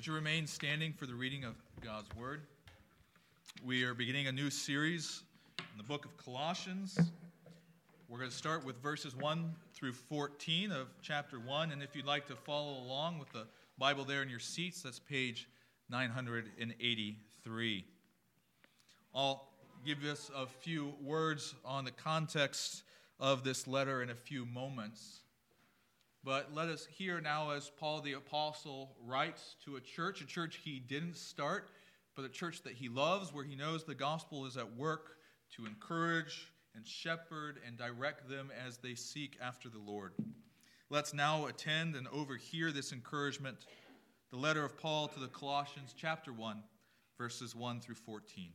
Would you remain standing for the reading of God's Word? We are beginning a new series in the book of Colossians. We're going to start with verses 1 through 14 of chapter 1, and if you'd like to follow along with the Bible there in your seats, that's page 983. I'll give us a few words on the context of this letter in a few moments. But let us hear now as Paul the Apostle writes to a church he didn't start, but a church that he loves, where he knows the gospel is at work to encourage and shepherd and direct them as they seek after the Lord. Let's now attend and overhear this encouragement, the letter of Paul to the Colossians, chapter 1, verses 1 through 14.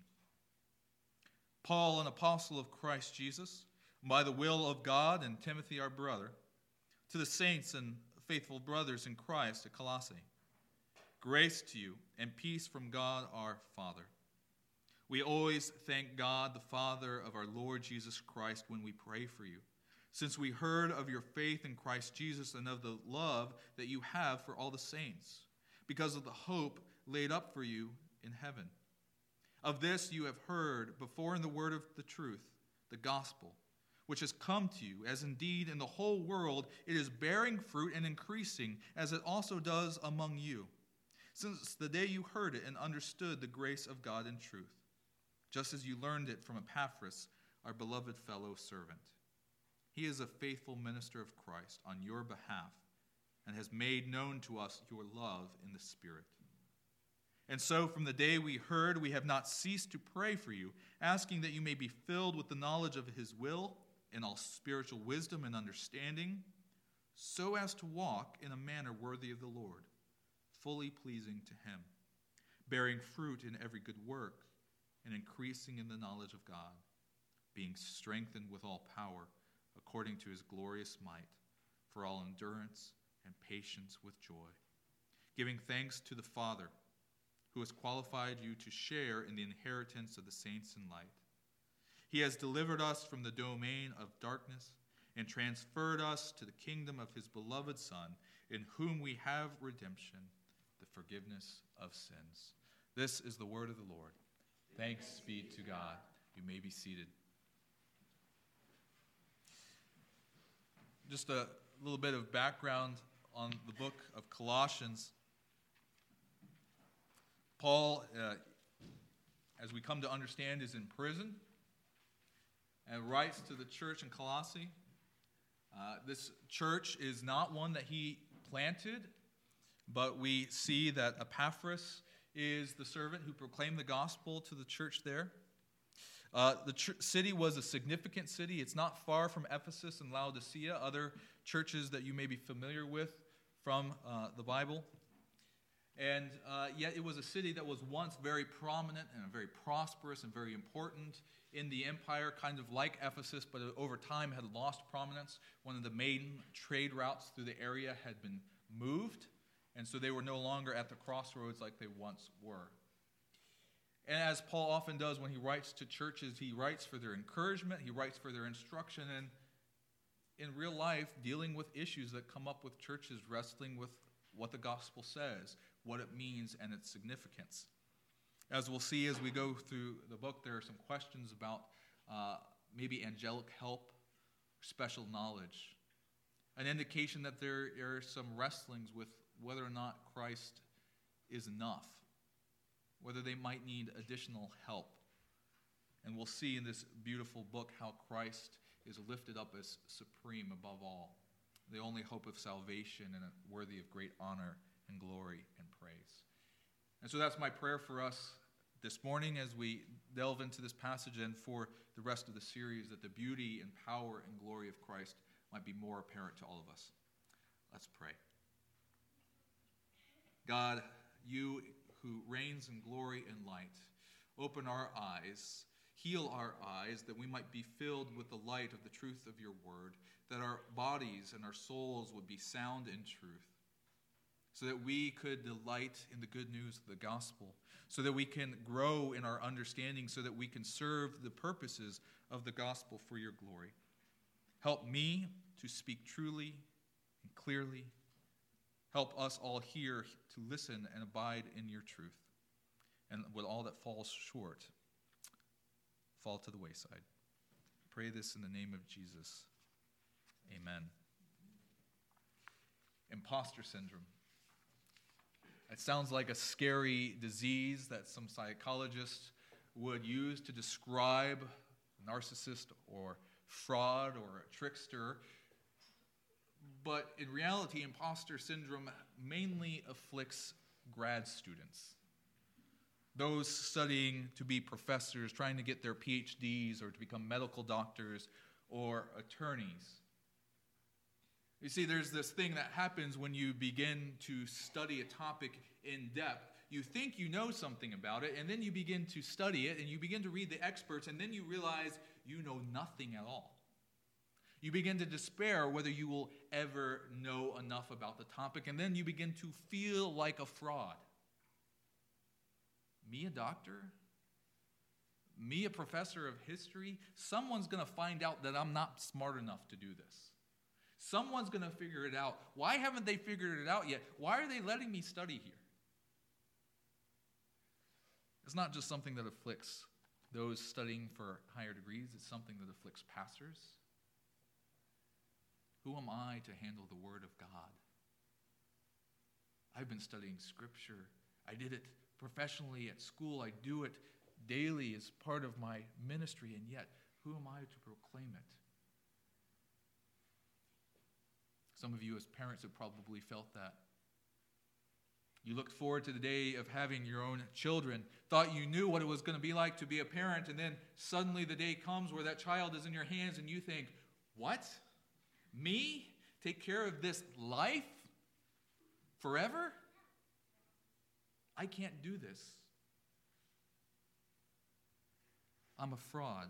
Paul, an apostle of Christ Jesus, by the will of God, and Timothy, our brother, to the saints and faithful brothers in Christ at Colossae, grace to you and peace from God our Father. We always thank God, the Father of our Lord Jesus Christ, when we pray for you, since we heard of your faith in Christ Jesus and of the love that you have for all the saints, because of the hope laid up for you in heaven. Of this you have heard before in the word of the truth, the gospel, which has come to you, as indeed in the whole world it is bearing fruit and increasing, as it also does among you, since the day you heard it and understood the grace of God in truth, just as you learned it from Epaphras, our beloved fellow servant. He is a faithful minister of Christ on your behalf, and has made known to us your love in the Spirit. And so from the day we heard, we have not ceased to pray for you, asking that you may be filled with the knowledge of his will, in all spiritual wisdom and understanding, so as to walk in a manner worthy of the Lord, fully pleasing to him, bearing fruit in every good work, and increasing in the knowledge of God, being strengthened with all power, according to his glorious might, for all endurance and patience with joy, giving thanks to the Father, who has qualified you to share in the inheritance of the saints in light. He has delivered us from the domain of darkness and transferred us to the kingdom of his beloved Son, in whom we have redemption, the forgiveness of sins. This is the word of the Lord. Thanks be to God. You may be seated. Just a little bit of background on the book of Colossians. Paul, as we come to understand, is in prison and writes to the church in Colossae. This church is not one that he planted, but we see that Epaphras is the servant who proclaimed the gospel to the church there. The city was a significant city. It's not far from Ephesus and Laodicea, other churches that you may be familiar with from the Bible. And yet it was a city that was once very prominent and very prosperous and very important in the empire, kind of like Ephesus, but over time had lost prominence. One of the main trade routes through the area had been moved, and so they were no longer at the crossroads like they once were. And as Paul often does when he writes to churches, he writes for their encouragement, he writes for their instruction, and in real life, dealing with issues that come up with churches wrestling with what the gospel says, what it means, and its significance. As we'll see as we go through the book, there are some questions about maybe angelic help, special knowledge, an indication that there are some wrestlings with whether or not Christ is enough, whether they might need additional help. And we'll see in this beautiful book how Christ is lifted up as supreme above all, the only hope of salvation and worthy of great honor and glory and praise. And so that's my prayer for us this morning as we delve into this passage and for the rest of the series, that the beauty and power and glory of Christ might be more apparent to all of us. Let's pray. God, you who reigns in glory and light, open our eyes, heal our eyes, that we might be filled with the light of the truth of your word, that our bodies and our souls would be sound in truth, so that we could delight in the good news of the gospel, so that we can grow in our understanding, so that we can serve the purposes of the gospel for your glory. Help me to speak truly and clearly, Help us all here to listen and abide in your truth. And with all that falls short, fall to the wayside. Pray this in the name of Jesus. Amen. Imposter syndrome. It sounds like a scary disease that some psychologists would use to describe a narcissist or fraud or a trickster. But in reality, imposter syndrome mainly afflicts grad students. Those studying to be professors, trying to get their PhDs or to become medical doctors or attorneys. You see, there's this thing that happens when you begin to study a topic in depth. You think you know something about it, and then you begin to study it, and you begin to read the experts, and then you realize you know nothing at all. You begin to despair whether you will ever know enough about the topic, and then you begin to feel like a fraud. Me, a doctor? Me, a professor of history? Someone's going to find out that I'm not smart enough to do this. Someone's going to figure it out. Why haven't they figured it out yet? Why are they letting me study here? It's not just something that afflicts those studying for higher degrees. It's something that afflicts pastors. Who am I to handle the Word of God? I've been studying Scripture. I did it professionally at school. I do it daily as part of my ministry, and yet, who am I to proclaim it? Some of you as parents have probably felt that. You looked forward to the day of having your own children, thought you knew what it was going to be like to be a parent, and then suddenly the day comes where that child is in your hands and you think, what? Me? Take care of this life? Forever? I can't do this. I'm a fraud.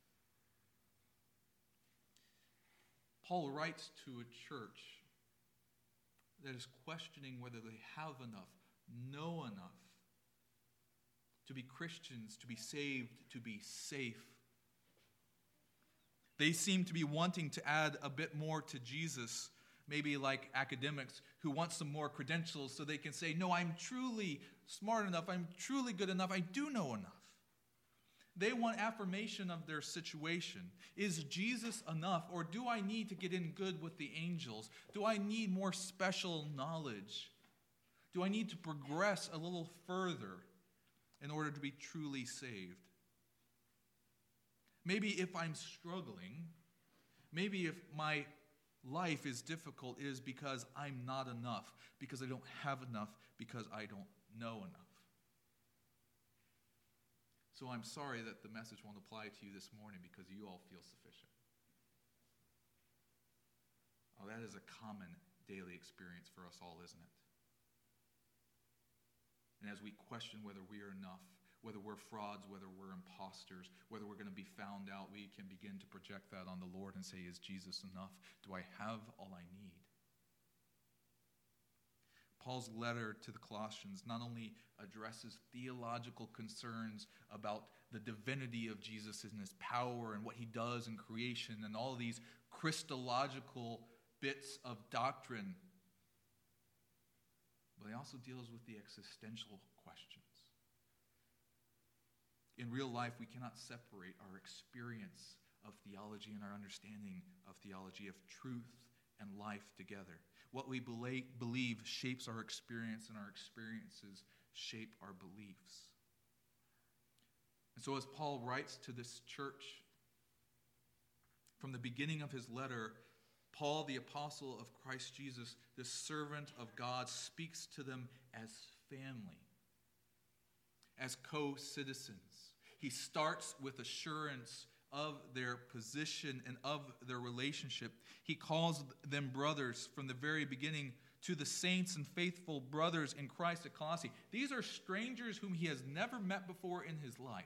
Paul writes to a church that is questioning whether they have enough, know enough to be Christians, to be saved, to be safe. They seem to be wanting to add a bit more to Jesus, maybe like academics who want some more credentials so they can say, no, I'm truly smart enough, I'm truly good enough, I do know enough. They want affirmation of their situation. Is Jesus enough, or do I need to get in good with the angels? Do I need more special knowledge? Do I need to progress a little further in order to be truly saved? Maybe if I'm struggling, maybe if my life is difficult, it is because I'm not enough, because I don't have enough, because I don't know enough. So I'm sorry that the message won't apply to you this morning because you all feel sufficient. Oh, that is a common daily experience for us all, isn't it? And as we question whether we are enough, whether we're frauds, whether we're imposters, whether we're going to be found out, we can begin to project that on the Lord and say, is Jesus enough? Do I have all I need? Paul's letter to the Colossians not only addresses theological concerns about the divinity of Jesus and his power and what he does in creation and all these Christological bits of doctrine, but he also deals with the existential questions. In real life, we cannot separate our experience of theology and our understanding of theology, of truth and life together. What we believe shapes our experience, and our experiences shape our beliefs. And so as Paul writes to this church, from the beginning of his letter, Paul, the apostle of Christ Jesus, the servant of God, speaks to them as family, as co-citizens. He starts with assurance of their position and of their relationship. He calls them brothers from the very beginning to the saints and faithful brothers in Christ at Colossae. These are strangers whom he has never met before in his life.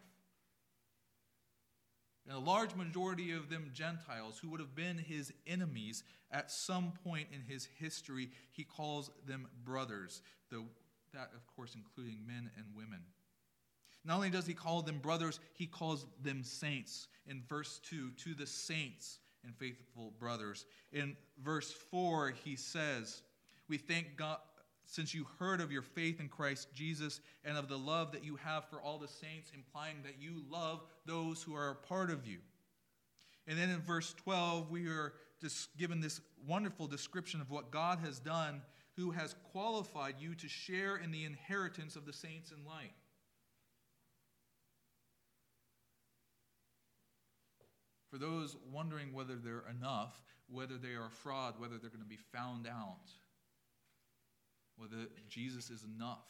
And a large majority of them Gentiles who would have been his enemies at some point in his history. He calls them brothers, that of course including men and women. Not only does he call them brothers, he calls them saints. In verse 2, to the saints and faithful brothers. In verse 4, he says, we thank since you heard of your faith in Christ Jesus and of the love that you have for all the saints, implying that you love those who are a part of you. And then in verse 12, we are just given this wonderful description of what God has done, who has qualified you to share in the inheritance of the saints in light. For those wondering whether they're enough, whether they are a fraud, whether they're going to be found out, whether Jesus is enough,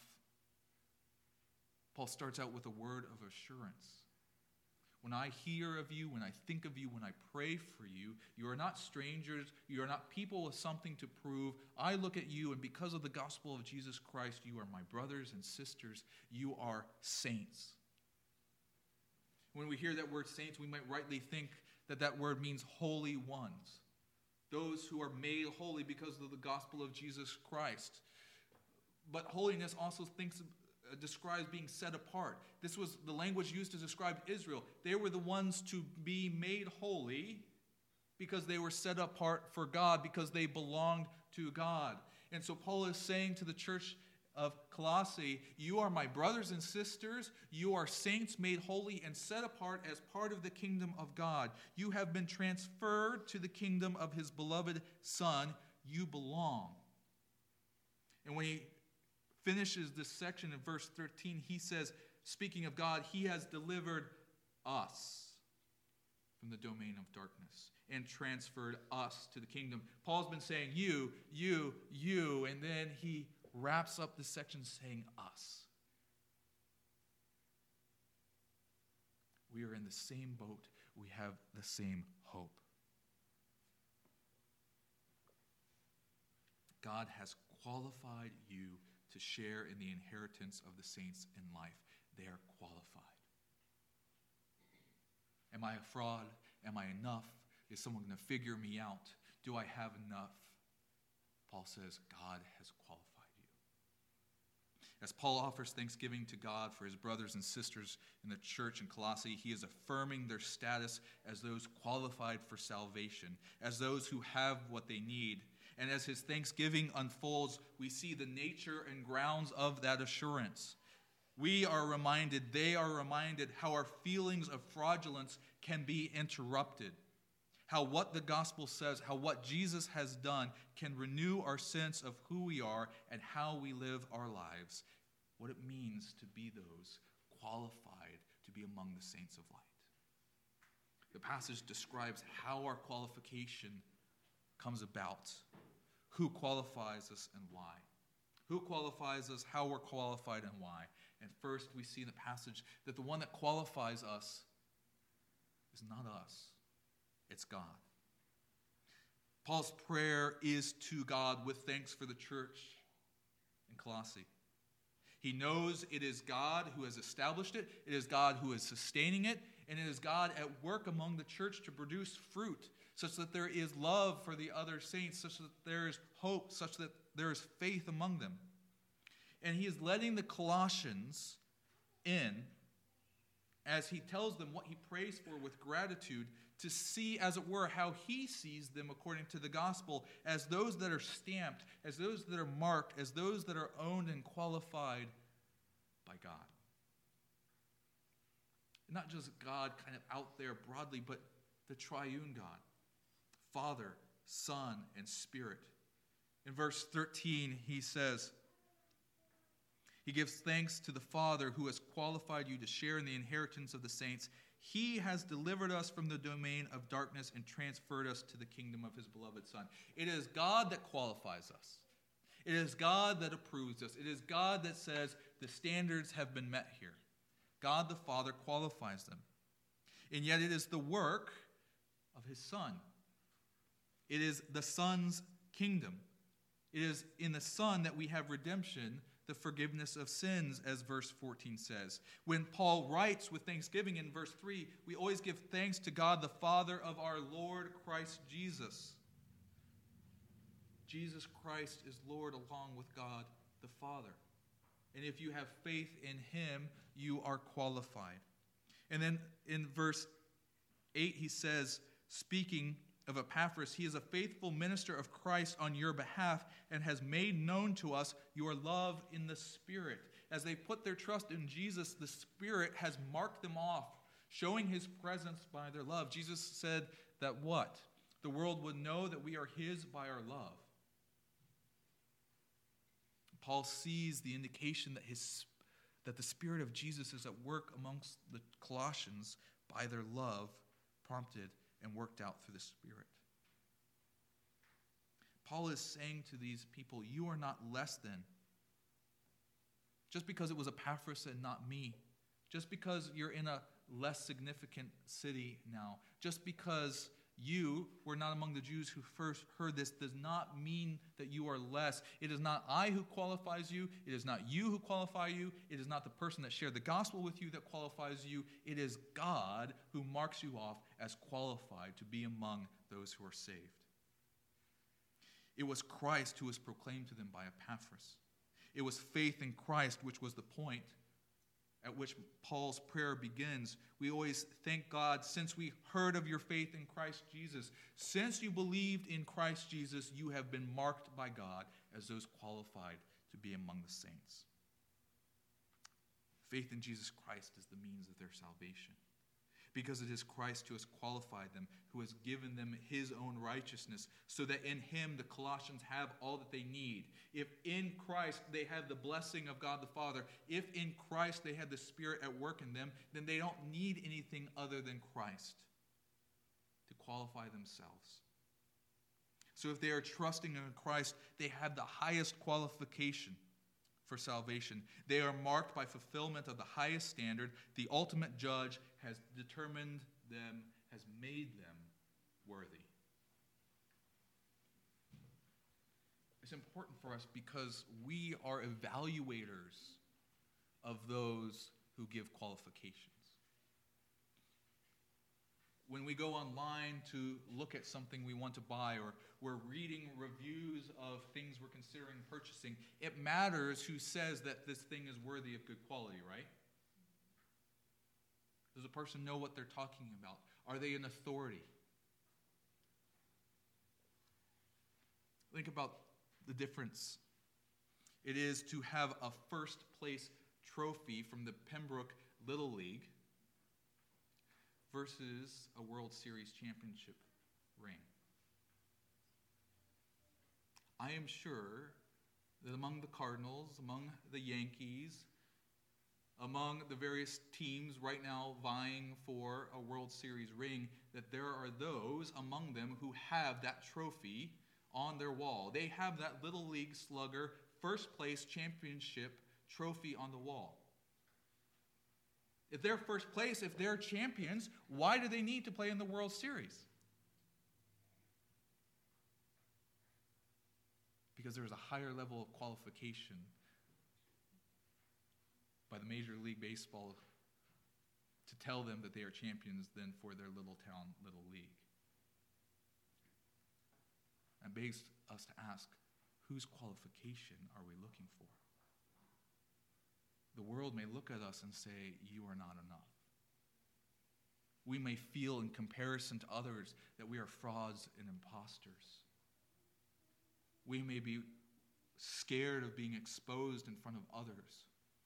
Paul starts out with a word of assurance. When I hear of you, when I think of you, when I pray for you, you are not strangers, you are not people with something to prove. I look at you, and because of the gospel of Jesus Christ, you are my brothers and sisters. You are saints. When we hear that word saints, we might rightly think that that word means holy ones, those who are made holy because of the gospel of Jesus Christ. But holiness also describes being set apart. This was the language used to describe Israel. They were the ones to be made holy because they were set apart for God, because they belonged to God. And so Paul is saying to the church of Colossae, you are my brothers and sisters. You are saints made holy and set apart as part of the kingdom of God. You have been transferred to the kingdom of his beloved Son. You belong. And when he finishes this section in verse 13, he says, speaking of God, he has delivered us from the domain of darkness and transferred us to the kingdom. Paul's been saying you, and then he wraps up this section saying us. We are in the same boat. We have the same hope. God has qualified you to share in the inheritance of the saints in life. They are qualified. Am I a fraud? Am I enough? Is someone going to figure me out? Do I have enough? Paul says, God has qualified you. As Paul offers thanksgiving to God for his brothers and sisters in the church in Colossae, he is affirming their status as those qualified for salvation, as those who have what they need. And as his thanksgiving unfolds, we see the nature and grounds of that assurance. We are reminded, they are reminded, how our feelings of fraudulence can be interrupted. How what the gospel says, how what Jesus has done can renew our sense of who we are and how we live our lives. What it means to be those qualified to be among the saints of light. The passage describes how our qualification comes about. Who qualifies us and why? Who qualifies us, how we're qualified, and why? And first, we see in the passage that the one that qualifies us is not us. It's God. Paul's prayer is to God with thanks for the church in Colossae. He knows it is God who has established it. It is God who is sustaining it. And it is God at work among the church to produce fruit, such that there is love for the other saints, such that there is hope, such that there is faith among them. And he is letting the Colossians in as he tells them what he prays for with gratitude, to see, as it were, how he sees them according to the gospel, as those that are stamped, as those that are marked, as those that are owned and qualified by God. Not just God kind of out there broadly, but the triune God, Father, Son, and Spirit. In verse 13, he says, he gives thanks to the Father who has qualified you to share in the inheritance of the saints. He has delivered us from the domain of darkness and transferred us to the kingdom of his beloved Son. It is God that qualifies us. It is God that approves us. It is God that says the standards have been met here. God the Father qualifies them. And yet it is the work of his Son. It is the Son's kingdom. It is in the Son that we have redemption, the forgiveness of sins, as verse 14 says. When Paul writes with thanksgiving in verse 3, we always give thanks to God the Father of our Lord Christ Jesus. Jesus Christ is Lord along with God the Father. And if you have faith in him, you are qualified. And then in verse 8 he says, speaking of Epaphras. He is a faithful minister of Christ on your behalf and has made known to us your love in the Spirit. As they put their trust in Jesus, the Spirit has marked them off, showing his presence by their love. Jesus said that what? The world would know that we are his by our love. Paul sees the indication that the Spirit of Jesus is at work amongst the Colossians by their love, prompted and worked out through the Spirit. Paul is saying to these people, you are not less than. Just because it was Epaphras and not me. Just because you're in a less significant city now. Just because you were not among the Jews who first heard this does not mean that you are less. It is not I who qualifies you. It is not you who qualify you. It is not the person that shared the gospel with you that qualifies you. It is God who marks you off as qualified to be among those who are saved. It was Christ who was proclaimed to them by Epaphras. It was faith in Christ which was the point at which Paul's prayer begins. We always thank God, since we heard of your faith in Christ Jesus, since you believed in Christ Jesus, you have been marked by God as those qualified to be among the saints. Faith in Jesus Christ is the means of their salvation, because it is Christ who has qualified them, who has given them his own righteousness, so that in him the Colossians have all that they need. If in Christ they have the blessing of God the Father, if in Christ they have the Spirit at work in them, then they don't need anything other than Christ to qualify themselves. So if they are trusting in Christ, they have the highest qualification for salvation. They are marked by fulfillment of the highest standard. The ultimate judge has determined them, has made them worthy. It's important for us because we are evaluators of those who give qualifications. When we go online to look at something we want to buy, or we're reading reviews of things we're considering purchasing, it matters who says that this thing is worthy of good quality, right? Does a person know what they're talking about? Are they an authority? Think about the difference it is to have a first place trophy from the Pembroke Little League versus a World Series championship ring. I am sure that among the Cardinals, among the Yankees, among the various teams right now vying for a World Series ring, that there are those among them who have that trophy on their wall. They have that Little League Slugger first place championship trophy on the wall. If they're first place, if they're champions, why do they need to play in the World Series? Because there's a higher level of qualification by the Major League Baseball to tell them that they are champions than for their little town, little league. And begs us to ask, whose qualification are we looking for? The world may look at us and say, you are not enough. We may feel in comparison to others that we are frauds and imposters. We may be scared of being exposed in front of others.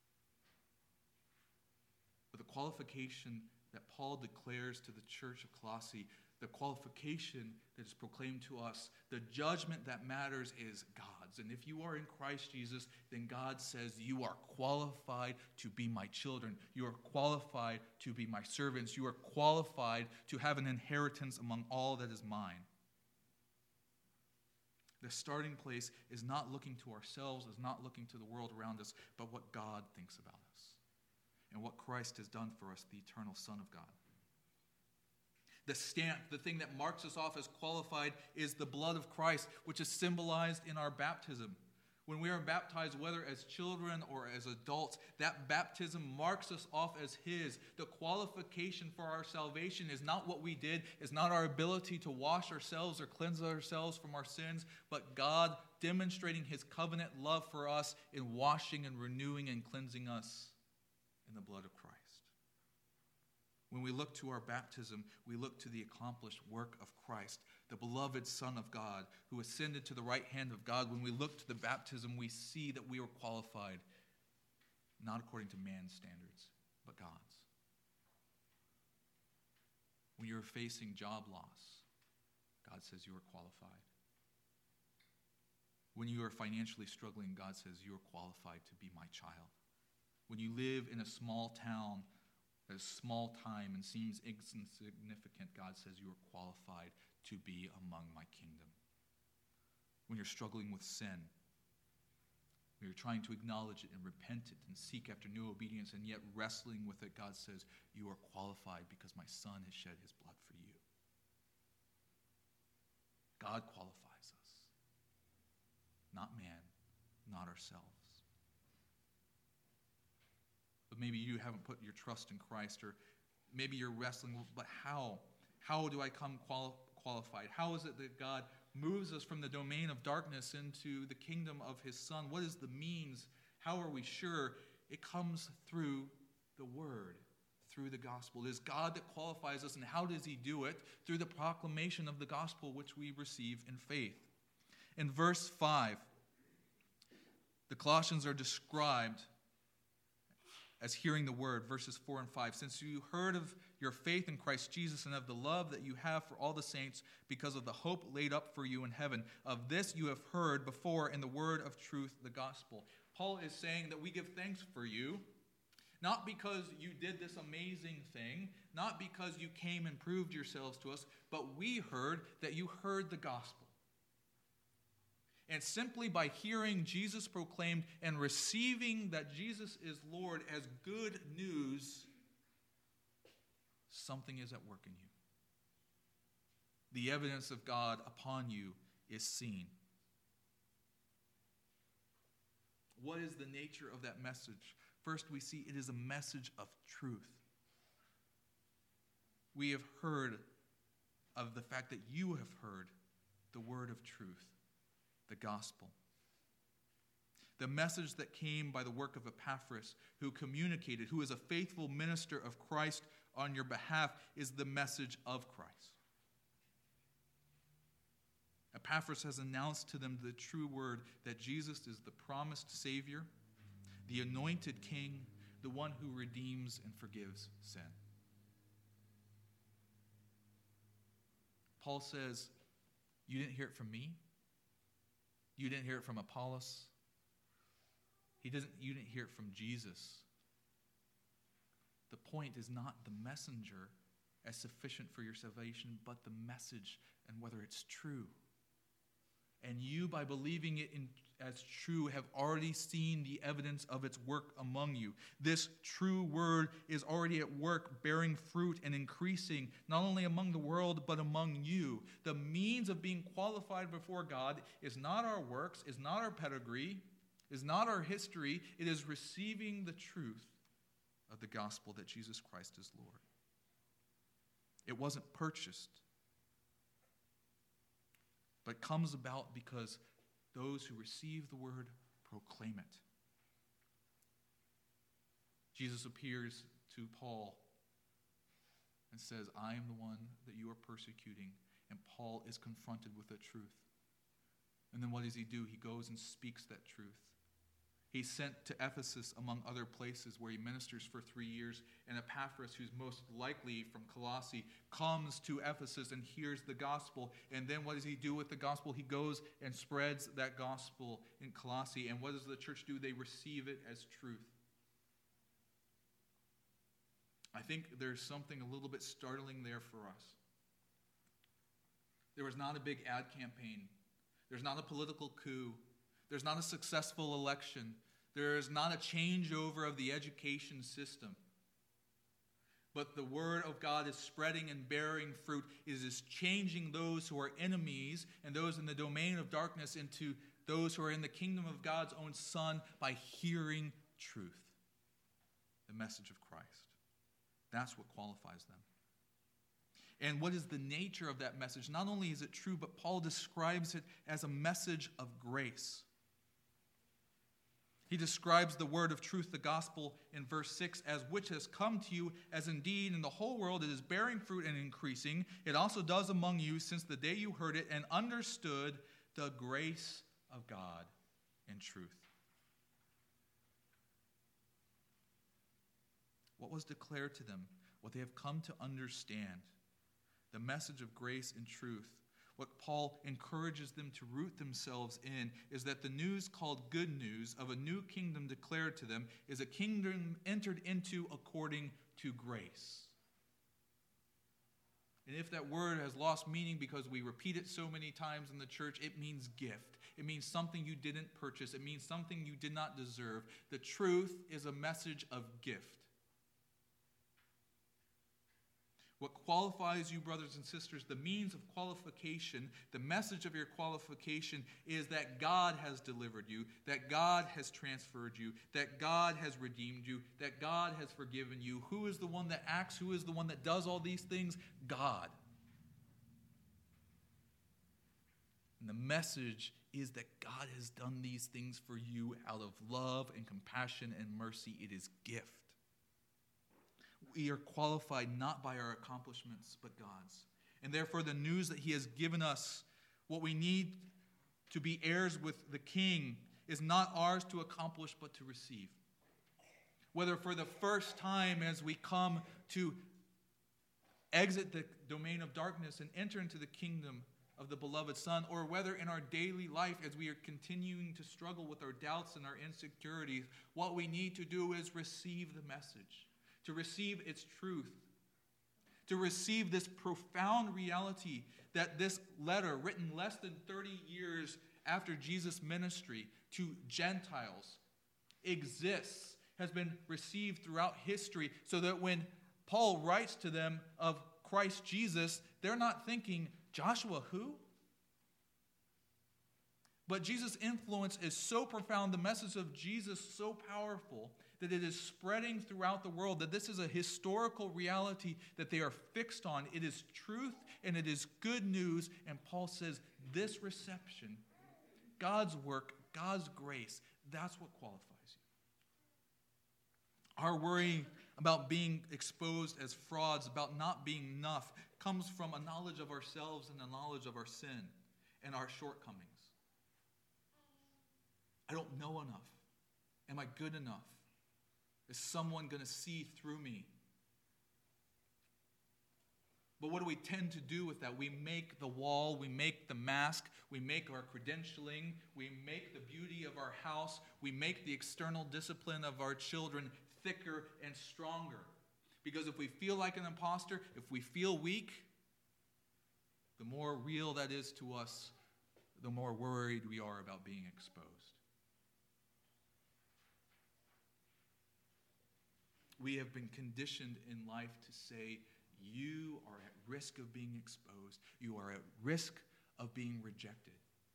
But the qualification that Paul declares to the church of Colossae, the qualification that is proclaimed to us, the judgment that matters is God's. And if you are in Christ Jesus, then God says you are qualified to be my children. You are qualified to be my servants. You are qualified to have an inheritance among all that is mine. The starting place is not looking to ourselves, is not looking to the world around us, but what God thinks about us and what Christ has done for us, the eternal Son of God. The stamp, the thing that marks us off as qualified, is the blood of Christ, which is symbolized in our baptism. When we are baptized, whether as children or as adults, that baptism marks us off as His. The qualification for our salvation is not what we did, is not our ability to wash ourselves or cleanse ourselves from our sins, but God demonstrating His covenant love for us in washing and renewing and cleansing us in the blood of Christ. When we look to our baptism, we look to the accomplished work of Christ, the beloved Son of God, who ascended to the right hand of God. When we look to the baptism, we see that we are qualified, not according to man's standards, but God's. When you're facing job loss, God says you are qualified. When you are financially struggling, God says you are qualified to be my child. When you live in a small town, a small time, and seems insignificant, God says you are qualified to be among my kingdom. When you're struggling with sin, when you're trying to acknowledge it and repent it and seek after new obedience and yet wrestling with it, God says you are qualified because my Son has shed his blood for you. God qualifies us, not man, not ourselves. But maybe you haven't put your trust in Christ, or maybe you're wrestling with, but how? How do I come qualified? How is it that God moves us from the domain of darkness into the kingdom of his Son? What is the means? How are we sure? It comes through the Word, through the gospel. It is God that qualifies us, and how does he do it? Through the proclamation of the gospel, which we receive in faith. In verse 5, the Colossians are described as hearing the word, verses 4 and 5. Since you heard of your faith in Christ Jesus and of the love that you have for all the saints because of the hope laid up for you in heaven, of this you have heard before in the word of truth, the gospel. Paul is saying that we give thanks for you, not because you did this amazing thing, not because you came and proved yourselves to us, but we heard that you heard the gospel. And simply by hearing Jesus proclaimed and receiving that Jesus is Lord as good news, something is at work in you. The evidence of God upon you is seen. What is the nature of that message? First, we see it is a message of truth. We have heard of the fact that you have heard the word of truth, the gospel. The message that came by the work of Epaphras, who communicated, who is a faithful minister of Christ on your behalf, is the message of Christ. Epaphras has announced to them the true word that Jesus is the promised Savior, the anointed King, the one who redeems and forgives sin. Paul says, you didn't hear it from me. You didn't hear it from Apollos. You didn't hear it from Jesus. The point is not the messenger as sufficient for your salvation, but the message and whether it's true. And you, by believing it as true, have already seen the evidence of its work among you. This true word is already at work, bearing fruit and increasing, not only among the world, but among you. The means of being qualified before God is not our works, is not our pedigree, is not our history. It is receiving the truth of the gospel that Jesus Christ is Lord. It wasn't purchased, but comes about because those who receive the word proclaim it. Jesus appears to Paul and says, I am the one that you are persecuting. And Paul is confronted with the truth. And then what does he do? He goes and speaks that truth. He's sent to Ephesus, among other places, where he ministers for 3 years. And Epaphras, who's most likely from Colossae, comes to Ephesus and hears the gospel. And then what does he do with the gospel? He goes and spreads that gospel in Colossae. And what does the church do? They receive it as truth. I think there's something a little bit startling there for us. There was not a big ad campaign. There's not a political coup. There's not a successful election. There is not a changeover of the education system. But the word of God is spreading and bearing fruit. It is changing those who are enemies and those in the domain of darkness into those who are in the kingdom of God's own Son by hearing truth, the message of Christ. That's what qualifies them. And what is the nature of that message? Not only is it true, but Paul describes it as a message of grace. He describes the word of truth, the gospel, in verse 6 as which has come to you, as indeed in the whole world it is bearing fruit and increasing. It also does among you since the day you heard it and understood the grace of God in truth. What was declared to them, what they have come to understand, the message of grace and truth. What Paul encourages them to root themselves in is that the news called good news of a new kingdom declared to them is a kingdom entered into according to grace. And if that word has lost meaning because we repeat it so many times in the church, it means gift. It means something you didn't purchase. It means something you did not deserve. The truth is a message of gift. What qualifies you, brothers and sisters, the means of qualification, the message of your qualification is that God has delivered you, that God has transferred you, that God has redeemed you, that God has forgiven you. Who is the one that acts? Who is the one that does all these things? God. And the message is that God has done these things for you out of love and compassion and mercy. It is gift. We are qualified not by our accomplishments, but God's. And therefore, the news that he has given us, what we need to be heirs with the King, is not ours to accomplish, but to receive. Whether for the first time as we come to exit the domain of darkness and enter into the kingdom of the beloved Son, or whether in our daily life as we are continuing to struggle with our doubts and our insecurities, what we need to do is receive the message. To receive its truth, to receive this profound reality that this letter, written less than 30 years after Jesus' ministry to Gentiles, exists, has been received throughout history, so that when Paul writes to them of Christ Jesus, they're not thinking, Joshua who? But Jesus' influence is so profound, the message of Jesus so powerful, that it is spreading throughout the world, that this is a historical reality that they are fixed on. It is truth and it is good news. And Paul says this reception, God's work, God's grace, that's what qualifies you. Our worry about being exposed as frauds, about not being enough, comes from a knowledge of ourselves and a knowledge of our sin and our shortcomings. I don't know enough. Am I good enough? Is someone going to see through me? But what do we tend to do with that? We make the wall, we make the mask, we make our credentialing, we make the beauty of our house, we make the external discipline of our children thicker and stronger. Because if we feel like an imposter, if we feel weak, the more real that is to us, the more worried we are about being exposed. We have been conditioned in life to say, you are at risk of being exposed. You are at risk of being rejected.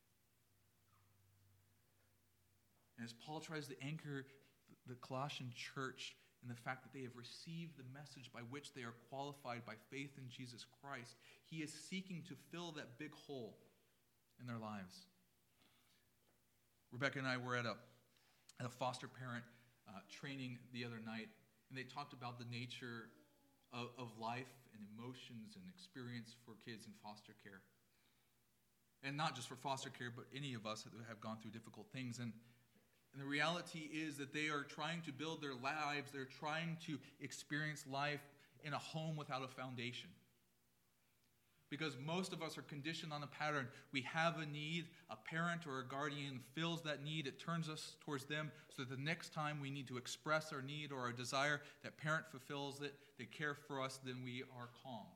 And as Paul tries to anchor the Colossian church in the fact that they have received the message by which they are qualified by faith in Jesus Christ, he is seeking to fill that big hole in their lives. Rebecca and I were at a foster parent training the other night, and they talked about the nature of life and emotions and experience for kids in foster care. And not just for foster care, but any of us that have gone through difficult things. And the reality is that they are trying to build their lives. They're trying to experience life in a home without a foundation. Because most of us are conditioned on a pattern. We have a need, a parent or a guardian fills that need, it turns us towards them, so that the next time we need to express our need or our desire, that parent fulfills it, they care for us, then we are calmed.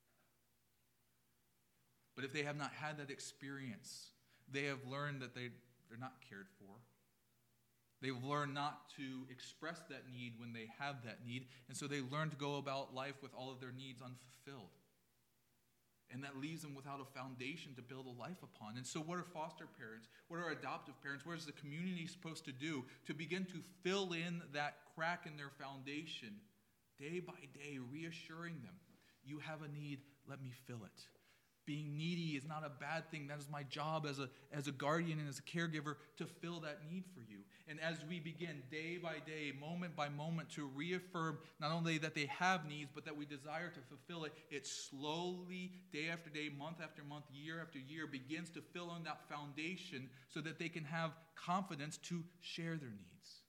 But if they have not had that experience, they have learned that they're not cared for. They've learned not to express that need when they have that need, and so they learn to go about life with all of their needs unfulfilled. And that leaves them without a foundation to build a life upon. And so what are foster parents? What are adoptive parents? What is the community supposed to do to begin to fill in that crack in their foundation day by day, reassuring them, you have a need, let me fill it. Being needy is not a bad thing. That is my job as a guardian and as a caregiver to fill that need for you. And as we begin day by day, moment by moment, to reaffirm not only that they have needs, but that we desire to fulfill it, it slowly, day after day, month after month, year after year, begins to fill in that foundation so that they can have confidence to share their needs,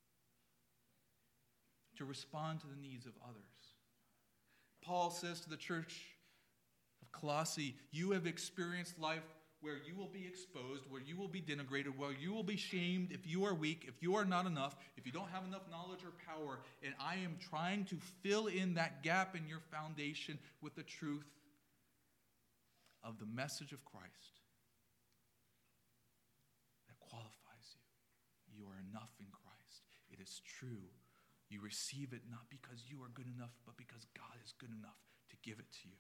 to respond to the needs of others. Paul says to the church of Colossae, you have experienced life where you will be exposed, where you will be denigrated, where you will be shamed if you are weak, if you are not enough, if you don't have enough knowledge or power. And I am trying to fill in that gap in your foundation with the truth of the message of Christ that qualifies you. You are enough in Christ. It is true. You receive it not because you are good enough, but because God is good enough to give it to you.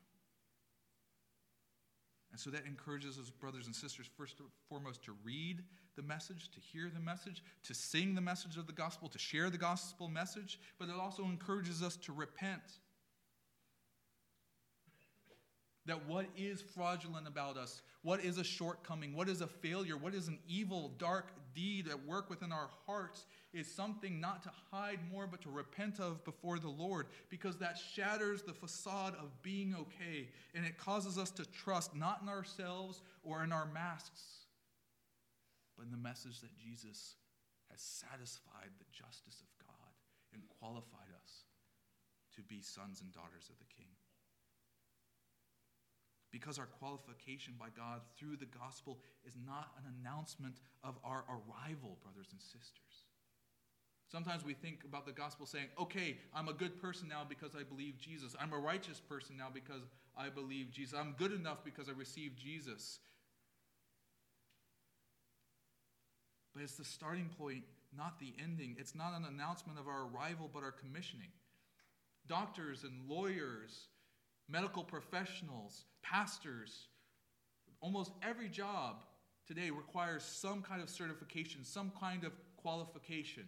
And so that encourages us, brothers and sisters, first and foremost, to read the message, to hear the message, to sing the message of the gospel, to share the gospel message, but it also encourages us to repent. That what is fraudulent about us, what is a shortcoming, what is a failure, what is an evil, dark deed at work within our hearts is something not to hide more, but to repent of before the Lord, because that shatters the facade of being okay, and it causes us to trust not in ourselves or in our masks, but in the message that Jesus has satisfied the justice of God and qualified us to be sons and daughters of the King. Because our qualification by God through the gospel is not an announcement of our arrival, brothers and sisters. Sometimes we think about the gospel saying, okay, I'm a good person now because I believe Jesus. I'm a righteous person now because I believe Jesus. I'm good enough because I received Jesus. But it's the starting point, not the ending. It's not an announcement of our arrival, but our commissioning. Doctors and lawyers, medical professionals, pastors, almost every job today requires some kind of certification, some kind of qualification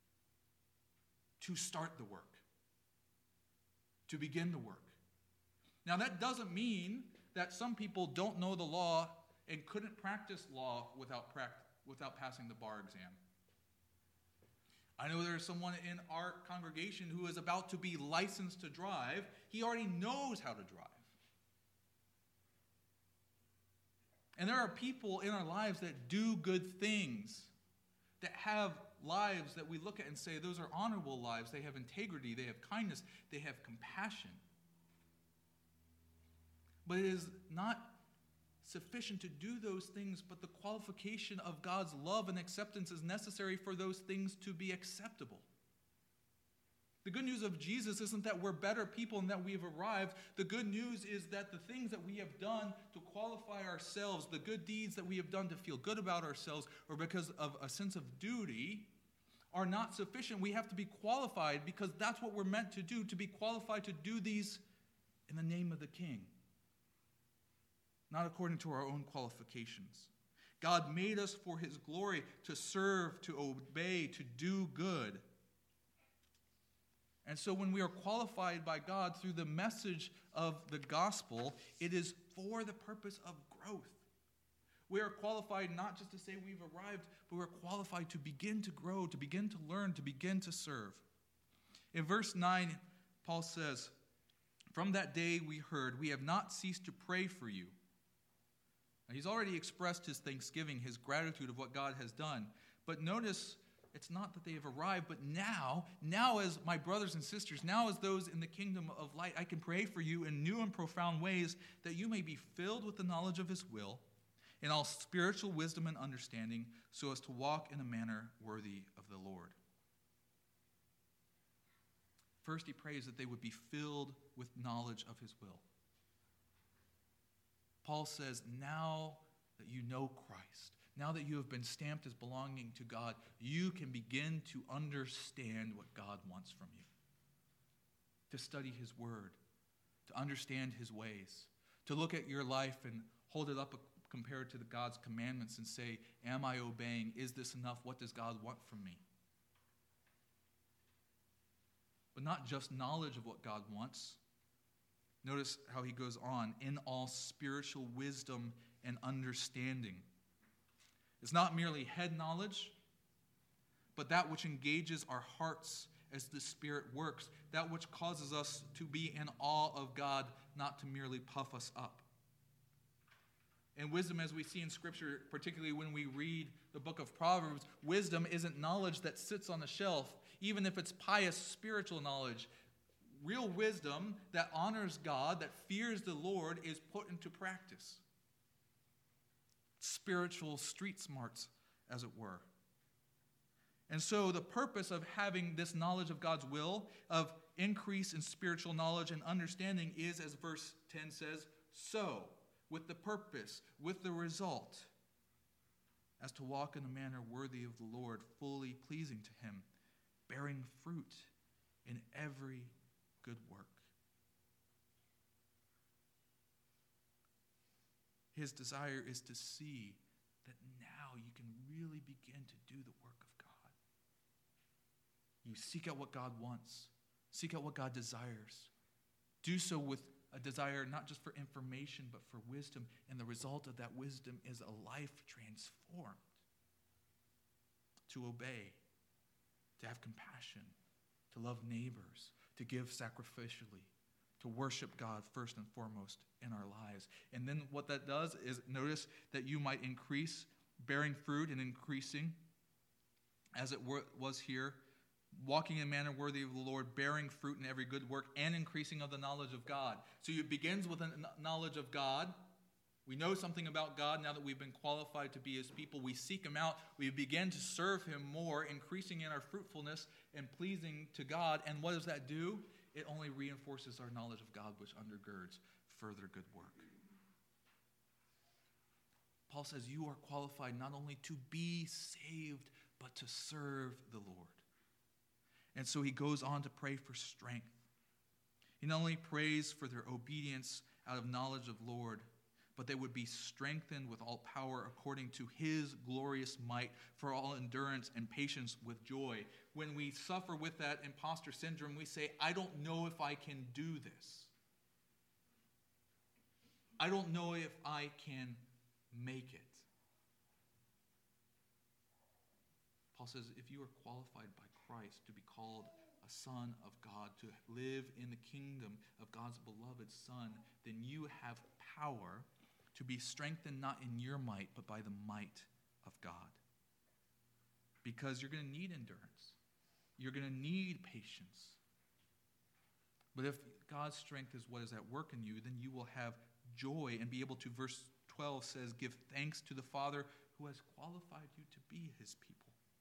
to start the work, to begin the work. Now, that doesn't mean that some people don't know the law and couldn't practice law without passing the bar exam. I know there's someone in our congregation who is about to be licensed to drive. He already knows how to drive. And there are people in our lives that do good things, that have lives that we look at and say, those are honorable lives. They have integrity, they have kindness, they have compassion. But it is not sufficient to do those things, but the qualification of God's love and acceptance is necessary for those things to be acceptable. The good news of Jesus isn't that we're better people and that we have arrived. The good news is that the things that we have done to qualify ourselves, the good deeds that we have done to feel good about ourselves or because of a sense of duty, are not sufficient. We have to be qualified because that's what we're meant to do, to be qualified to do these in the name of the King, not according to our own qualifications. God made us for his glory, to serve, to obey, to do good. And so when we are qualified by God through the message of the gospel, it is for the purpose of growth. We are qualified not just to say we've arrived, but we're qualified to begin to grow, to begin to learn, to begin to serve. In verse 9, Paul says, "From that day we heard, we have not ceased to pray for you." Now, he's already expressed his thanksgiving, his gratitude of what God has done. But notice, it's not that they have arrived, but now as my brothers and sisters, now as those in the kingdom of light, I can pray for you in new and profound ways, that you may be filled with the knowledge of his will, in all spiritual wisdom and understanding, so as to walk in a manner worthy of the Lord. First, he prays that they would be filled with knowledge of his will. Paul says, now that you know Christ, now that you have been stamped as belonging to God, you can begin to understand what God wants from you. To study his word, to understand his ways, to look at your life and hold it up compared to God's commandments and say, am I obeying? Is this enough? What does God want from me? But not just knowledge of what God wants, Notice how he goes on, in all spiritual wisdom and understanding. It's not merely head knowledge, but that which engages our hearts as the Spirit works, that which causes us to be in awe of God, not to merely puff us up. And wisdom, as we see in Scripture, particularly when we read the book of Proverbs, wisdom isn't knowledge that sits on a shelf, even if it's pious spiritual knowledge. Real wisdom that honors God, that fears the Lord, is put into practice. Spiritual street smarts, as it were. And so the purpose of having this knowledge of God's will, of increase in spiritual knowledge and understanding is, as verse 10 says, so, with the purpose, with the result, as to walk in a manner worthy of the Lord, fully pleasing to him, bearing fruit in every good work. His desire is to see that now you can really begin to do the work of God. You seek out what God wants. Seek out what God desires. Do so with a desire not just for information, but for wisdom. And the result of that wisdom is a life transformed. To obey, to have compassion, to love neighbors, to give sacrificially, to worship God first and foremost in our lives. And then what that does is, notice that you might increase, bearing fruit and increasing, as it was here, walking in a manner worthy of the Lord, bearing fruit in every good work, and increasing of the knowledge of God. So it begins with a knowledge of God. We know something about God now that we've been qualified to be his people. We seek him out. We begin to serve him more, increasing in our fruitfulness and pleasing to God. And what does that do? It only reinforces our knowledge of God, which undergirds further good work. Paul says you are qualified not only to be saved, but to serve the Lord. And so he goes on to pray for strength. He not only prays for their obedience out of knowledge of Lord, but they would be strengthened with all power according to his glorious might for all endurance and patience with joy. When we suffer with that imposter syndrome, we say, I don't know if I can do this. I don't know if I can make it. Paul says, if you are qualified by Christ to be called a son of God, to live in the kingdom of God's beloved Son, then you have power to be strengthened not in your might, but by the might of God. Because you're going to need endurance. You're going to need patience. But if God's strength is what is at work in you, then you will have joy and be able to, verse 12 says, give thanks to the Father who has qualified you to be his people.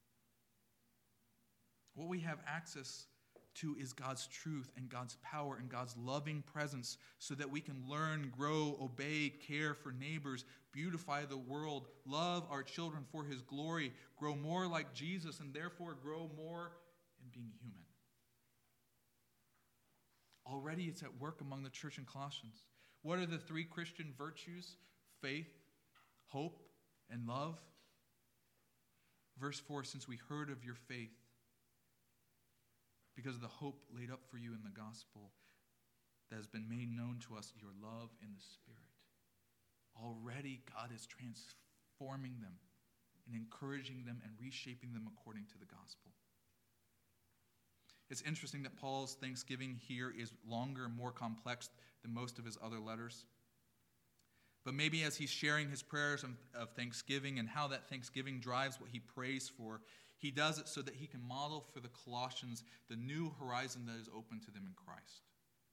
What we have access to is God's truth and God's power and God's loving presence so that we can learn, grow, obey, care for neighbors, beautify the world, love our children for his glory, grow more like Jesus, and therefore grow more in being human. Already it's at work among the church in Colossians. What are the three Christian virtues? Faith, hope, and love. Verse 4, since we heard of your faith, because of the hope laid up for you in the gospel that has been made known to us, your love in the Spirit. Already God is transforming them and encouraging them and reshaping them according to the gospel. It's interesting that Paul's thanksgiving here is longer and more complex than most of his other letters. But maybe as he's sharing his prayers of thanksgiving and how that thanksgiving drives what he prays for, he does it so that he can model for the Colossians the new horizon that is open to them in Christ.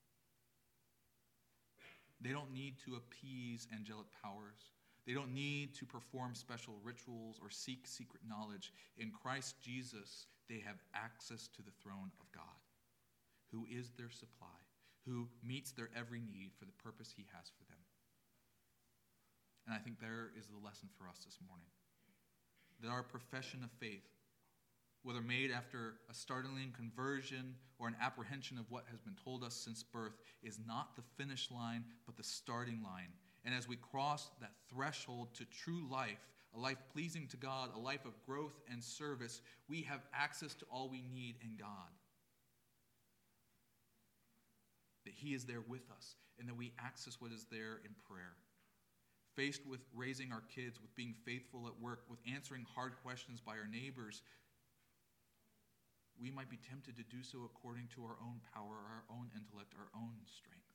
They don't need to appease angelic powers. They don't need to perform special rituals or seek secret knowledge. In Christ Jesus, they have access to the throne of God, who is their supply, who meets their every need for the purpose he has for them. And I think there is the lesson for us this morning. That our profession of faith, whether made after a startling conversion or an apprehension of what has been told us since birth, is not the finish line, but the starting line. And as we cross that threshold to true life, a life pleasing to God, a life of growth and service, we have access to all we need in God. That he is there with us, and that we access what is there in prayer. Faced with raising our kids, with being faithful at work, with answering hard questions by our neighbors, we might be tempted to do so according to our own power, our own intellect, our own strength.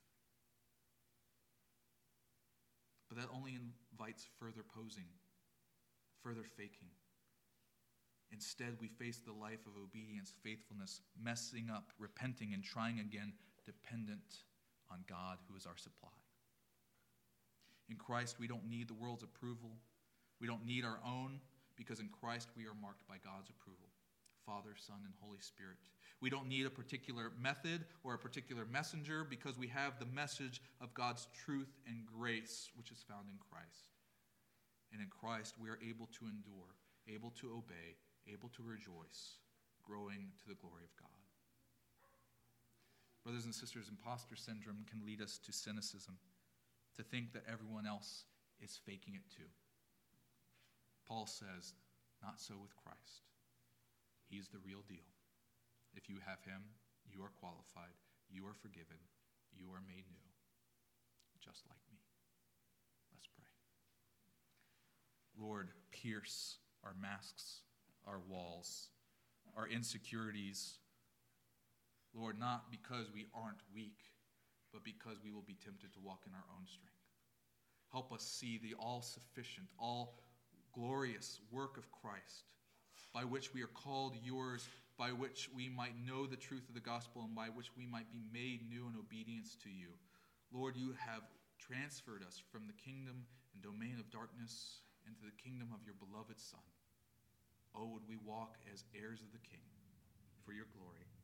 But that only invites further posing, further faking. Instead, we face the life of obedience, faithfulness, messing up, repenting, and trying again, dependent on God, who is our supply. In Christ, we don't need the world's approval. We don't need our own, because in Christ we are marked by God's approval. Father, Son, and Holy Spirit. We don't need a particular method or a particular messenger, because we have the message of God's truth and grace, which is found in Christ. And in Christ we are able to endure, able to obey, able to rejoice, growing to the glory of God. Brothers and sisters, imposter syndrome can lead us to cynicism, to think that everyone else is faking it too. Paul says, not so with Christ. He's the real deal. If you have him, you are qualified, you are forgiven, you are made new, just like me. Let's pray. Lord, pierce our masks, our walls, our insecurities. Lord, not because we aren't weak, but because we will be tempted to walk in our own strength. Help us see the all-sufficient, all-glorious work of Christ, by which we are called yours, by which we might know the truth of the gospel, and by which we might be made new in obedience to you. Lord, you have transferred us from the kingdom and domain of darkness into the kingdom of your beloved Son. Oh, would we walk as heirs of the King for your glory.